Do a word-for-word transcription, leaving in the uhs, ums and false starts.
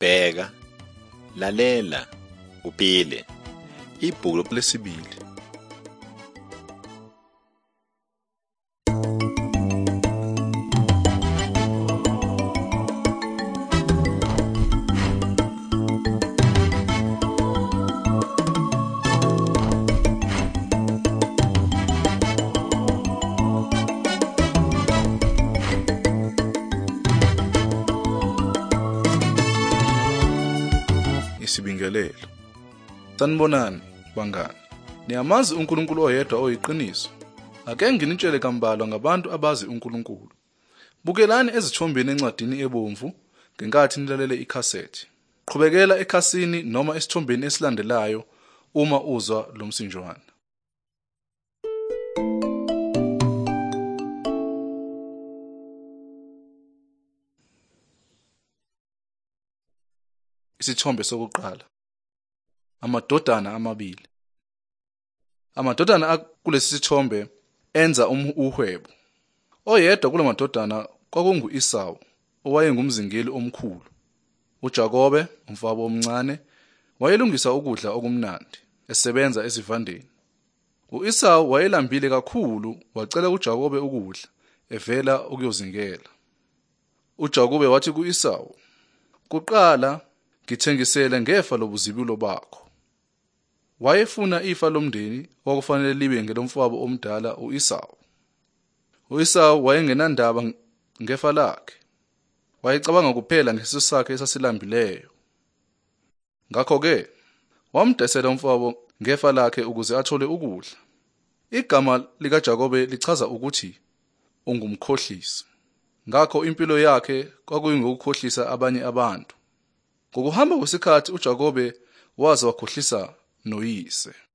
Bheka, lalela, upile. Ibhuku lesibili. Isibingelelo. Sanibonani bangani. Niyamazi uNkulunkulu oyedwa oyiqiniso. Ake nginitshele kambalwa ngabantu abazi uNkulunkulu. Bukelani ezithombeni encwadini ebomvu ngenkathi nilalele ikhasethi. Qhubekela ekhasini noma esithombeni esilandelayo uma uzwa lo msinjwana. Isithombe sokuqala. Amadodana amabili. Amadodana akulesi sithombe enza uhwebo. Oyedwa kula madodana kwakungu Esau, owayengumzingeli omkhulu. uJakobe, umfowabo omncane, wayelungisa ukudla okumnandi, esebenza esivandeni. U-Esau wayelambile kakhulu, wacela uJakobe ukudla, evela ukuyozingela. uJakobe wathi ku-Esau, "Kuqala ngithengisele ngefa lobuzibulo bakho." Wayefuna ifa lomndeni okufanele libe ngelomfowabo omdala u-Esau. U-Esau wayengenandaba ngefa lakhe. Wayecabanga kuphela ngesisu sakhe esasilambileyo. Ngakho-ke, wamdesela umfowabo ngefa lakhe ukuze athole ukudla. Igama likaJakobe lichaza ukuthi ungumkhohlisi. Ngakho impilo yakhe kwakuyingokukhohlisa abanye abantu. Ngokuhamba kwesikhathi uJakobe waze wakhohlisa noyise.